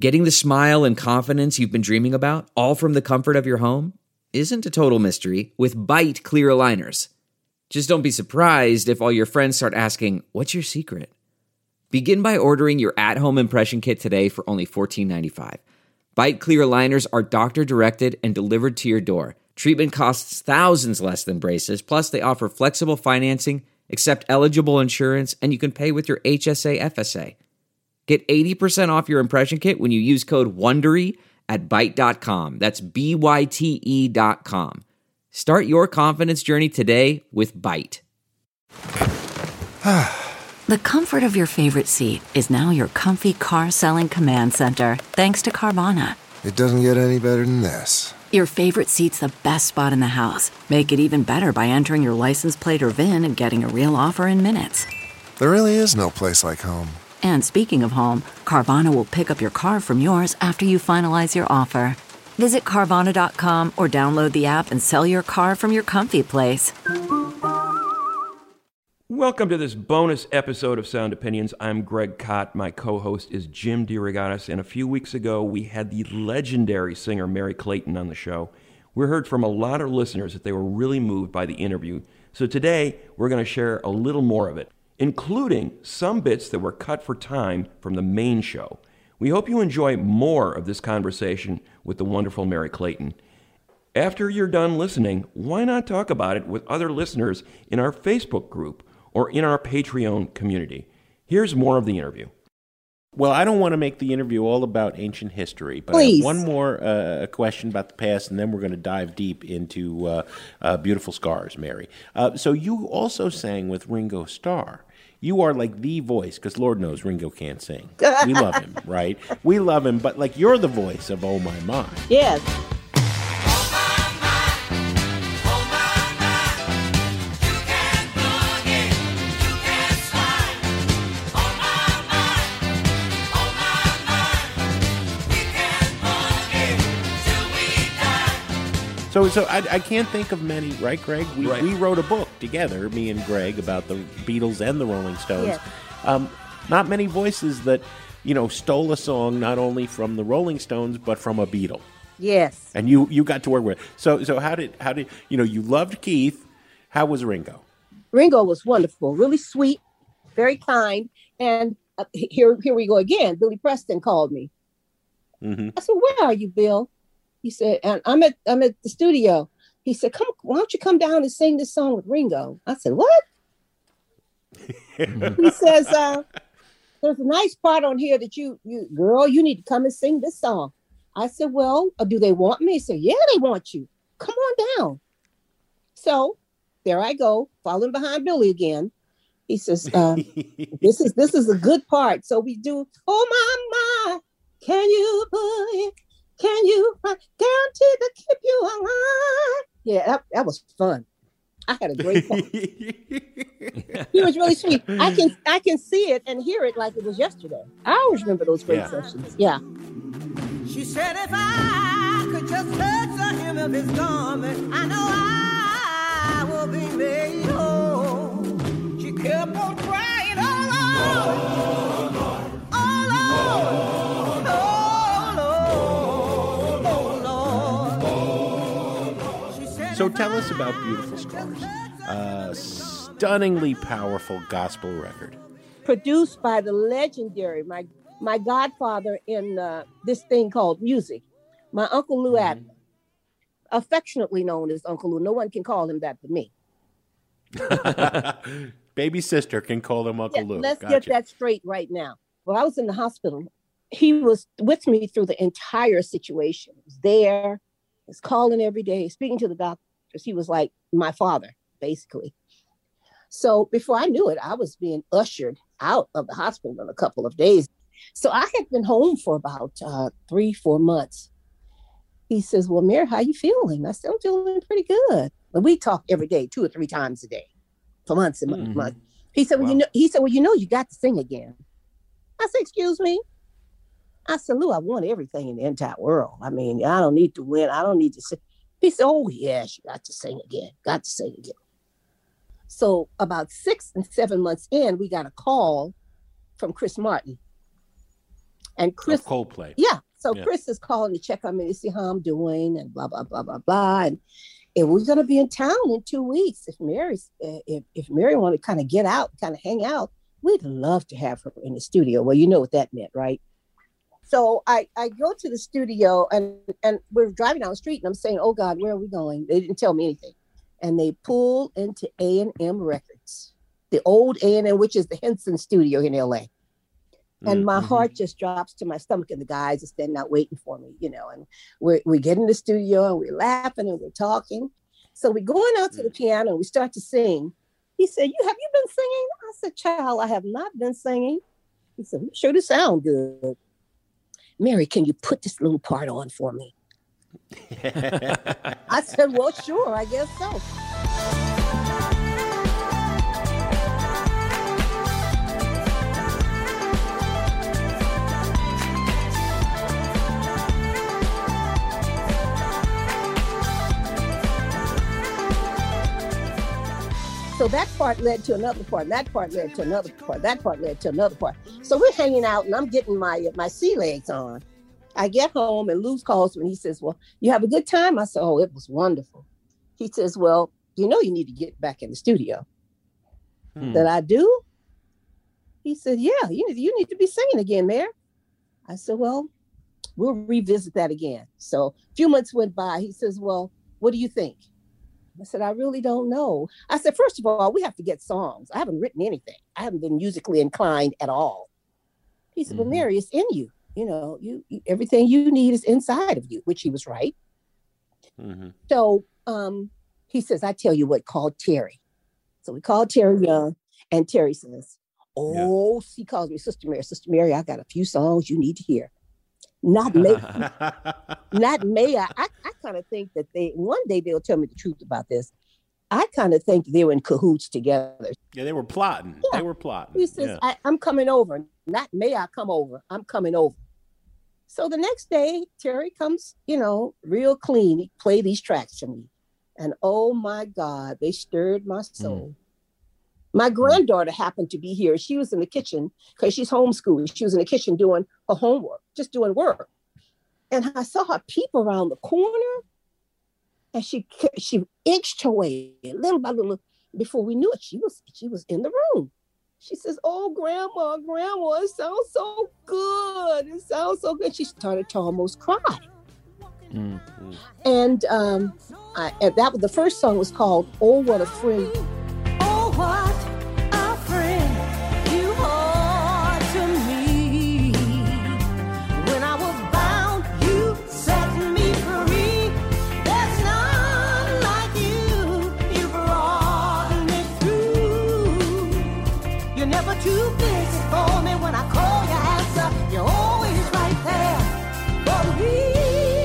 Getting the smile and confidence you've been dreaming about, all from the comfort of your home, isn't a total mystery with Byte clear aligners. Just don't be surprised if all your friends start asking, "What's your secret?" Begin by ordering your at-home impression kit today for only $14.95. Byte clear aligners are doctor-directed and delivered to your door. Treatment costs thousands less than braces, plus they offer flexible financing, accept eligible insurance, and you can pay with your HSA FSA. Get 80% off your impression kit when you use code WONDERY at Byte.com. That's BYTE.com. Start your confidence journey today with Byte. The comfort of your favorite seat is now your comfy car selling command center, thanks to Carvana. It doesn't get any better than this. Your favorite seat's the best spot in the house. Make it even better by entering your license plate or VIN and getting a real offer in minutes. There really is no place like home. And speaking of home, Carvana will pick up your car from yours after you finalize your offer. Visit Carvana.com or download the app and sell your car from your comfy place. Welcome to this bonus episode of Sound Opinions. I'm Greg Kot. My co-host is Jim DeRogatis, and a few weeks ago we had the legendary singer Merry Clayton on the show. We heard from a lot of listeners that they were really moved by the interview, so today we're going to share a little more of it, including some bits that were cut for time from the main show. We hope you enjoy more of this conversation with the wonderful Merry Clayton. After you're done listening, why not talk about it with other listeners in our Facebook group or in our Patreon community? Here's more of the interview. Well, I don't want to make the interview all about ancient history, but Please. I have one more question about the past, and then we're going to dive deep into Beautiful Scars, Mary. So you also sang with Ringo Starr. You are like the voice, because Lord knows Ringo can't sing. We love him, right? We love him, but like you're the voice of Oh My My. Yes. So I can't think of many, right, Greg? We wrote a book together, me and Greg, about the Beatles and the Rolling Stones. Yes. Not many voices that, stole a song not only from the Rolling Stones, but from a Beatle. Yes. And you got to work with it. So how did you loved Keith. How was Ringo? Ringo was wonderful, really sweet, very kind. And here we go again. Billy Preston called me. Mm-hmm. I said, "Where are you, Bill?" He said, "And I'm at the studio." He said, "Why don't you come down and sing this song with Ringo?" I said, "What?" He says, "There's a nice part on here that you girl, you need to come and sing this song." I said, "Well, do they want me?" He said, "Yeah, they want you. Come on down." So there I go, following behind Billy again. He says, "This is a good part." So we do, "Oh my, can you put it? Can you guarantee to keep you alive?" Yeah, that was fun. I had a great time. He was really sweet. I can see it and hear it like it was yesterday. I always remember those great sessions. Yeah. She said, "If I could just touch the hem of his garment, I know I will be made whole." She kept on crying, "Oh Lord, oh Lord, oh Lord." So tell us about Beautiful Scars. Stunningly powerful gospel record. Produced by the legendary, my godfather in this thing called music, my Uncle Lou Adler, affectionately known as Uncle Lou. No one can call him that but me. Baby sister can call him Uncle Lou. Let's get that straight right now. Well, I was in the hospital. He was with me through the entire situation. He was there, he was calling every day, speaking to the doctors. He was like my father, basically. So before I knew it, I was being ushered out of the hospital in a couple of days. So I had been home for about 3-4 months. He says, "Well, Mary, how you feeling?" I said, "I'm feeling pretty good." And we talk every day, 2 or 3 times a day for months and months. He said, "Well, you got to sing again." I said, "Excuse me?" I said, "Lou, I want everything in the entire world. I mean, I don't need to win. I don't need to sing." He said, "Oh, yes, you got to sing again. Got to sing again." So about 6 and 7 months in, we got a call from Chris Martin. And Chris, Coldplay. Yeah. So Chris is calling to check on me to see how I'm doing and blah, blah, blah, blah, blah. And we're going to be in town in 2 weeks. If Mary wanted to kind of get out, kind of hang out, we'd love to have her in the studio. Well, you know what that meant, right? So I go to the studio and we're driving down the street and I'm saying, oh God, where are we going? They didn't tell me anything. And they pull into A&M Records, the old A&M, which is the Henson studio in LA. And my heart just drops to my stomach, and the guys are standing out waiting for me, you know, and we get in the studio and we're laughing and we're talking. So we're going out to the piano and we start to sing. He said, have you been singing? I said, child, I have not been singing. He said, sure to sound good. Mary, can you put this little part on for me? I said, well, sure, I guess so. So that part led to another part. That part led to another part. That part led to another part. So we're hanging out and I'm getting my sea legs on. I get home and Lou calls me and he says, well, you have a good time? I said, oh, it was wonderful. He says, well, you know, you need to get back in the studio. That I do? He said, yeah, you need to be singing again, Mary. I said, well, we'll revisit that again. So a few months went by. He says, well, what do you think? I said, I really don't know. I said, first of all, we have to get songs. I haven't written anything. I haven't been musically inclined at all. He said, but Mary, it's in you. You know, you everything you need is inside of you, which he was right. So he says, I tell you what, call Terry. So we called Terry Young, and Terry says, he calls me Sister Mary. Sister Mary, I got a few songs you need to hear. Not May. Not May. I kind of think that one day they'll tell me the truth about this. I kind of think they were in cahoots together. Yeah, they were plotting. Yeah. They were plotting. He says, I'm coming over. Not may I come over. I'm coming over. So the next day, Terry comes, you know, real clean. He played these tracks to me. And oh my God, they stirred my soul. My granddaughter happened to be here. She was in the kitchen because she's homeschooled. She was in the kitchen doing her homework, just doing work. And I saw her peep around the corner and she inched her way little by little. Before we knew it, she was in the room. She says, oh, Grandma, it sounds so good. It sounds so good. She started to almost cry. And that was the first song was called Oh, What a Friend. Oh, what a friend you are to me. When I was bound, you set me free. There's none like you. You brought me through. You're never too busy for me. When I call you answer, you're always right there for me.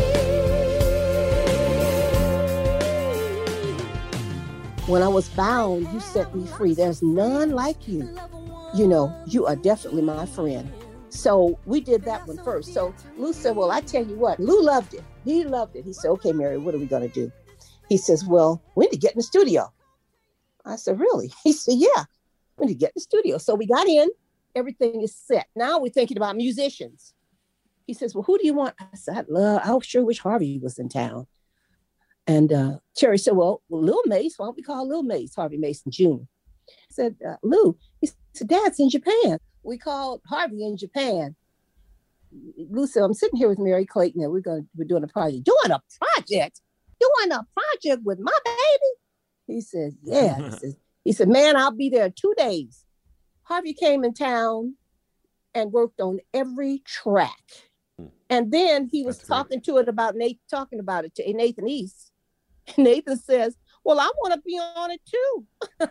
When I was bound, you set me free. There's none like you. You know, you are definitely my friend. So we did that one first. So Lou said, well, I tell you what, Lou loved it. He loved it. He said, okay, Mary, what are we going to do? He says, well, we need to get in the studio. I said, really? He said, yeah, we need to get in the studio. So we got in. Everything is set. Now we're thinking about musicians. He says, well, who do you want? I said, I sure wish Harvey was in town. And Terry said, well, Lil Mace, why don't we call Lil Mace, Harvey Mason Jr.? I said, Lou, he said, Dad's in Japan. We called Harvey in Japan. Lou said, I'm sitting here with Mary Clayton and we're doing a project. Doing a project? Doing a project with my baby? He said, yeah. He said, man, I'll be there in 2 days. Harvey came in town and worked on every track. And then he was talking about it to Nathan East. Nathan says, well, I want to be on it too.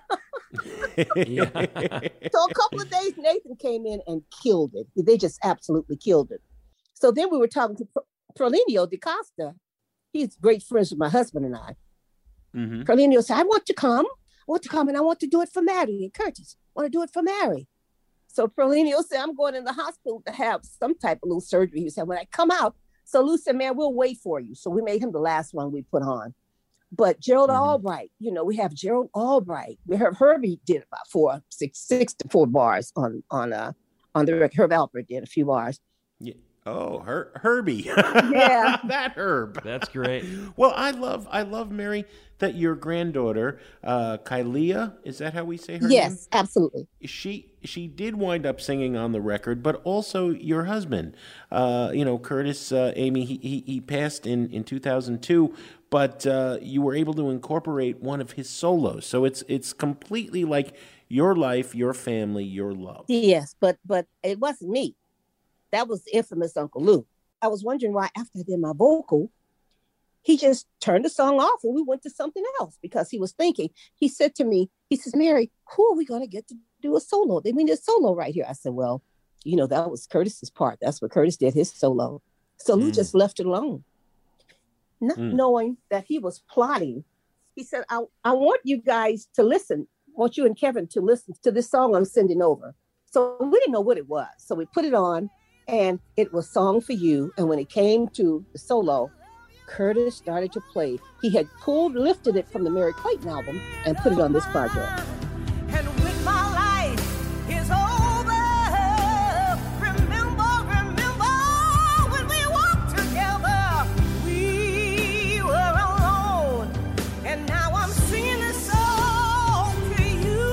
So a couple of days, Nathan came in and killed it. They just absolutely killed it. So then we were talking to Prolinio DaCosta. He's great friends with my husband and I. Prolinio said, I want to come and I want to do it for Mary and Curtis. I want to do it for Mary. So Prolinio said, I'm going in the hospital to have some type of little surgery. He said, when I come out. So Lou said, man, we'll wait for you. So we made him the last one we put on. But Gerald Albright, you know, we have Gerald Albright. We heard Herbie did about 6 to 4 bars on the record. Herb Alpert did a few bars. Yeah. Oh, Herbie. Yeah. That Herb. That's great. Well, I love, Mary, that your granddaughter, Kylia, is that how we say her name? Yes, absolutely. She did wind up singing on the record, but also your husband, Curtis, Amy, he passed in 2002, but you were able to incorporate one of his solos. So it's completely like your life, your family, your love. Yes, but it wasn't me. That was the infamous Uncle Lou. I was wondering why after I did my vocal, he just turned the song off and we went to something else because he was thinking. He said to me, he says, Mary, who are we going to get to do a solo? They mean a solo right here. I said, well, that was Curtis's part. That's what Curtis did, his solo. So Lou just left it alone. Not knowing that he was plotting. He said, I want you guys to listen. I want you and Kevin to listen to this song I'm sending over. So we didn't know what it was. So we put it on. And it was Song for You. And when it came to the solo, Curtis started to play. He had lifted it from the Mary Clayton album and put it on this project. And when my life is over, remember when we walked together, we were alone. And now I'm singing this song to you.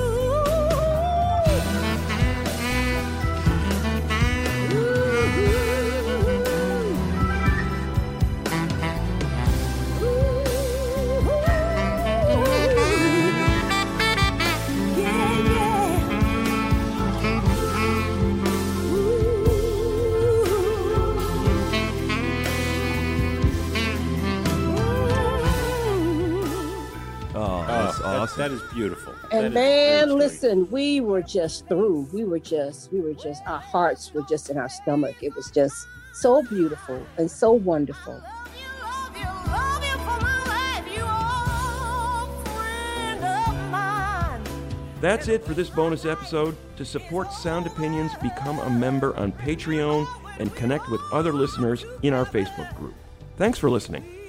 Awesome. That is beautiful. And man, listen, we were just through. We were just, our hearts were just in our stomach. It was just so beautiful and so wonderful. Love you for my life. You are a friend of mine. That's it for this bonus episode. To support Sound Opinions, become a member on Patreon and connect with other listeners in our Facebook group. Thanks for listening.